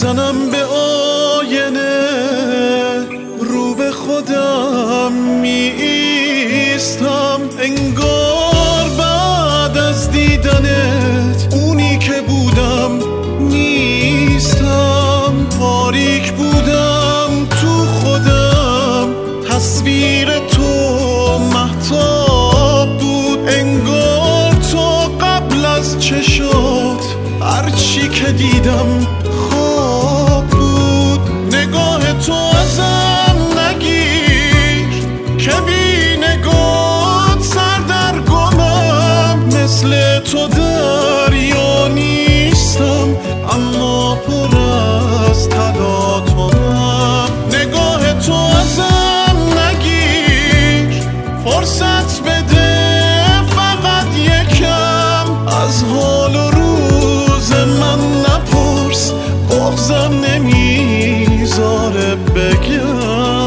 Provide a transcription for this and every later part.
میزنم به آینه، رو به خودم میایستم، انگار بعد از دیدنت اونی که بودم نیستم. تاریک بودم تو خودم، تصویر تو مهتاب بود، انگار تو قبل از چشات هرچی که دیدم خواب بود. نگاه تو ازم نگیر که بی نگات سردرگمم، مثل تو دریا نیستم اما پر از تلاطمم. نگاه تو ازم نگیر، فرصت بده فقط یکم، از حال و روز من نپرس، بغضم نمیذاره بگم.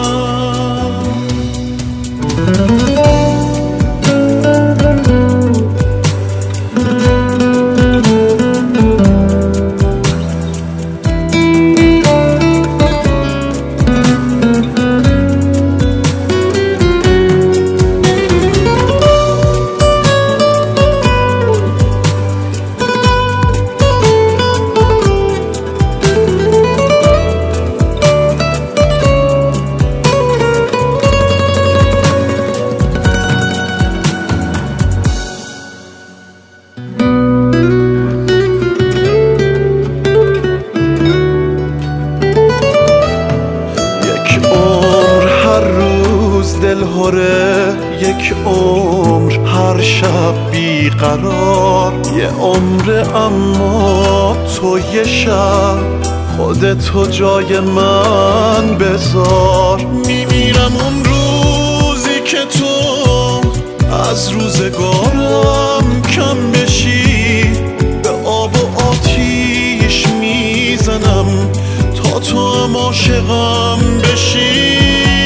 دلهره یک عمر، هر شب بیقرار یه عمر، اما تو یه شب خودتو جای من بذار. میمیرم اون روزی که تو از روزگارم کم بشی، به آب و آتیش میزنم تا تو هم عاشقم بشی.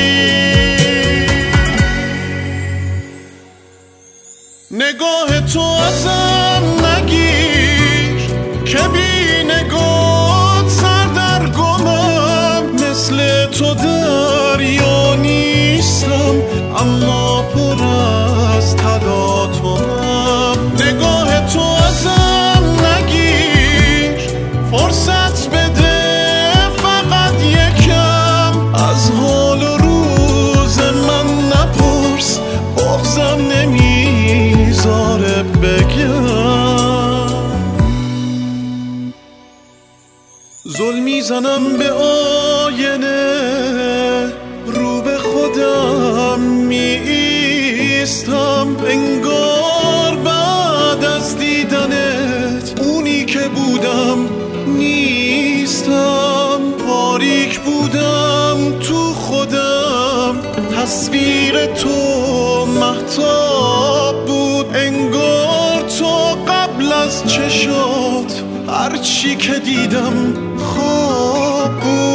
نگاه تو ازم نگیر که بی نگات سردرگمم، مثل تو دریا نیستم اما پر از تلاطمم. نگاه تو ازم نگیر، فرصت بده فقط یکم، از حال و روز من نپرس، بغضم نمیذاره بگم. زل میزنم به آینه، رو به خودم میایستم، انگار بعد از دیدنت اونی که بودم نیستم. تاریک بودم تو خودم، تصویر تو مهتاب بود، انگار تو قبل از چشات هرچی که دیدم خواب بود.